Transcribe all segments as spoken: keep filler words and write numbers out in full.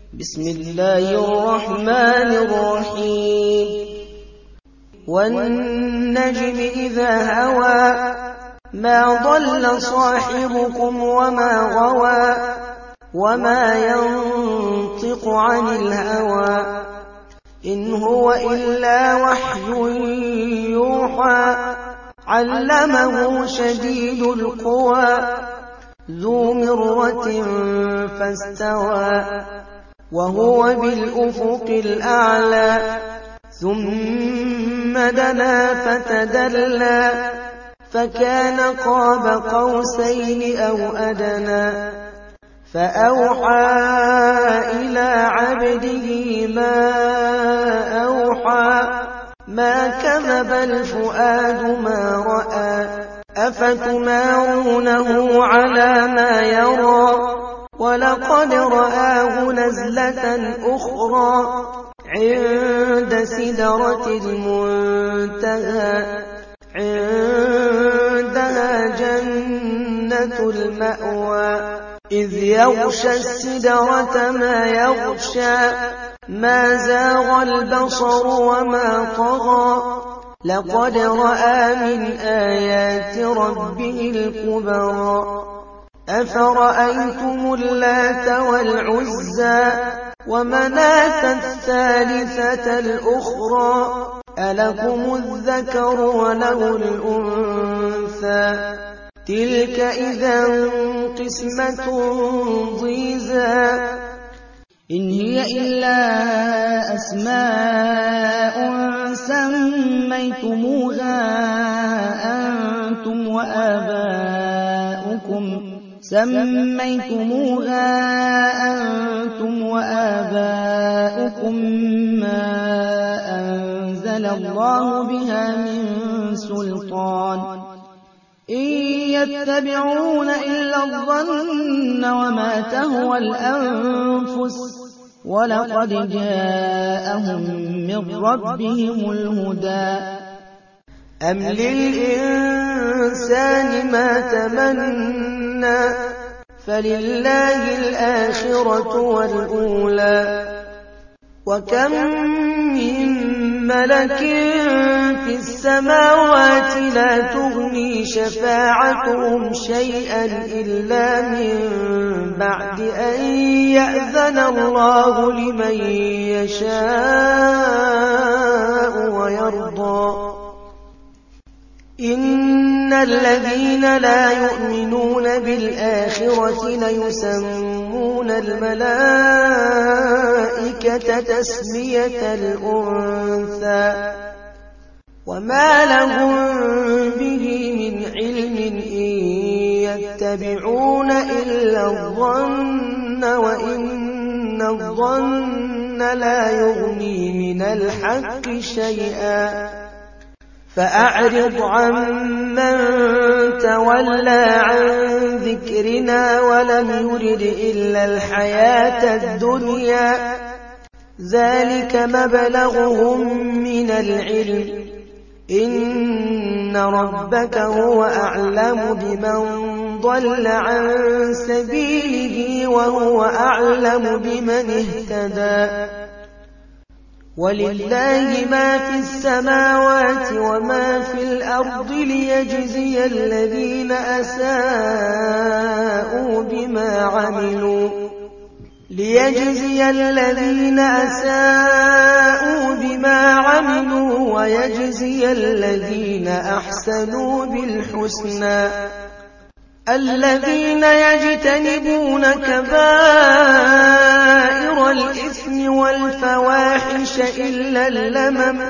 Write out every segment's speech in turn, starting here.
بسم الله الرحمن الرحيم والنجم إذا هوى ما ضل صاحبكم وما غوى وما ينطق عن الهوى إن هو إلا وحي يوحى علمه شديد القوى ذو مرة فاستوى وهو بالأفق الأعلى ثم دنا فتدلى فكان قاب قوسين أو أدنى فأوحى إلى عبده ما أوحى ما كذب الفؤاد ما رأى أفتمارونه على ما يرى ولقد رآه نزلة أخرى عند سدرة المنتهى عندها جنة المأوى إذ يغشى السدرة ما يغشى ما زاغ البصر وما طغى لقد رأى من آيات ربه الكبرى أفرأيتم اللات والعزى ومناة الثالثة الأخرى ألكم الذكر وله الأنثى تلك إذا قسمة ضيزى إن هي إلا أسماء سميتموها أنتم وآباؤكم سميتموها أنتم وآباؤكم ما أنزل الله بها من سلطان إن يتبعون إلا الظن وما تهوى الأنفس ولقد جاءهم من ربهم الهدى أم للإنسان ما تمنى فلله الآخرة والأولى وكم من ملك في السماوات لا تغني شفاعتهم شيئا إلا من بعد أن يأذن الله لمن يشاء ويرضى إن الذين لا يؤمنون بالآخرة ليسمون الملائكة تسمية الأنثى وما لهم به من علم إن يتبعون إلا الظن وإن الظن لا يغني من الحق شيئا فأعرض عمن تولى عن ذكرنا ولم يرد إلا الحياة الدنيا ذلك مبلغهم من العلم إن ربك هو أعلم بمن ضل عن سبيله وهو أعلم بمن اهتدى ولله ما في السماوات وما في الأرض ليجزي الذين أساءوا بما عملوا ليجزي الذين أساءوا بما عملوا ويجزي الذين أحسنوا بالحسنى الذين يجتنبون كبائر الإثم والفواحش إلا اللمم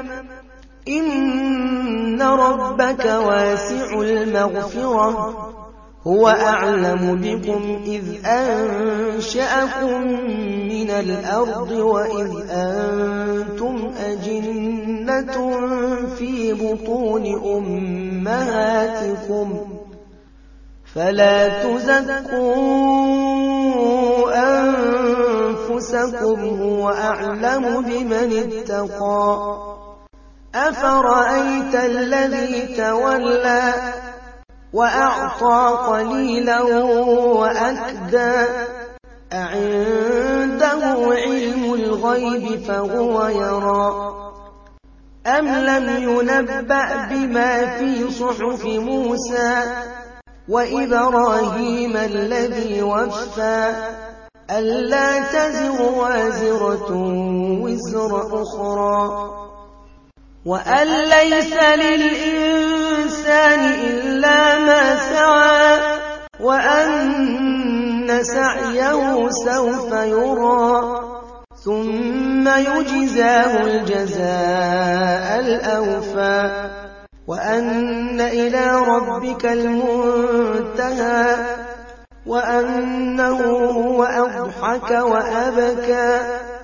إن ربك واسع المغفرة هو أعلم بكم إذ أنشأكم من الأرض وإذ أنتم أجنة في بطون أمهاتكم فلا تزكوا أنفسكم هو أعلم بمن اتقى أفرأيت الذي تولى وأعطى قليلا وأكدى أعنده علم الغيب فهو يرى أم لم ينبأ بما في صحف موسى وإبراهيم الذي وفى ألا تزر وازرة وزر أخرى وأن ليس للإنسان إلا ما سعى وأن سعيه سوف يرى ثم يجزاه الجزاء الأوفى وأن إلى ربك المنتهى وأنه هو أضحك وأبكى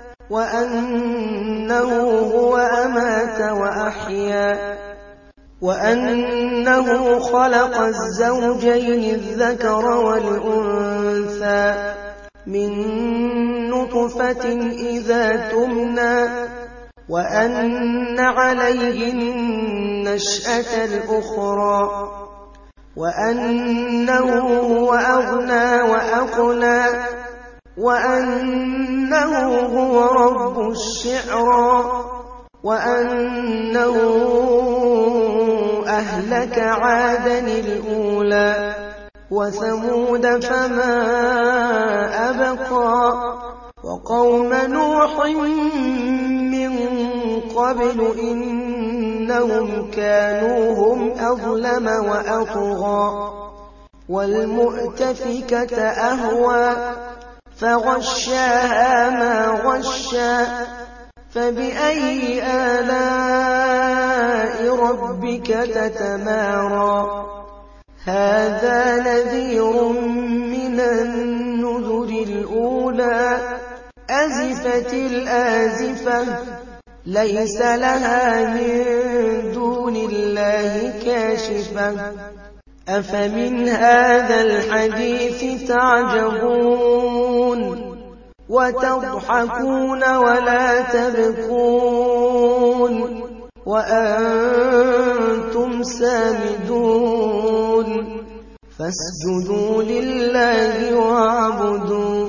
وأنه هو أمات وأحيا وأنه خلق الزوجين الذكر والأنثى من نطفة إذا تمنى وأن عليه النشأة الأخرى وأنه هو أغنى وأقنى وأنه هو رب الشعرى وأنه أهلك عادا الأولى وثمود فما أبقى وقوم نوح من قبل إنهم كانوا هم أظلم وأطغى والمؤتفكة أهوى فغشاها ما غشى فبأي آلاء ربك تتمارى هذا نذير من النذر الأولى أزفت الآزفة ليس لها من دون الله كاشفة أفمن هذا الحديث تعجبون وتضحكون ولا تبكون وأنتم سامدون فاسجدوا لله واعبدوا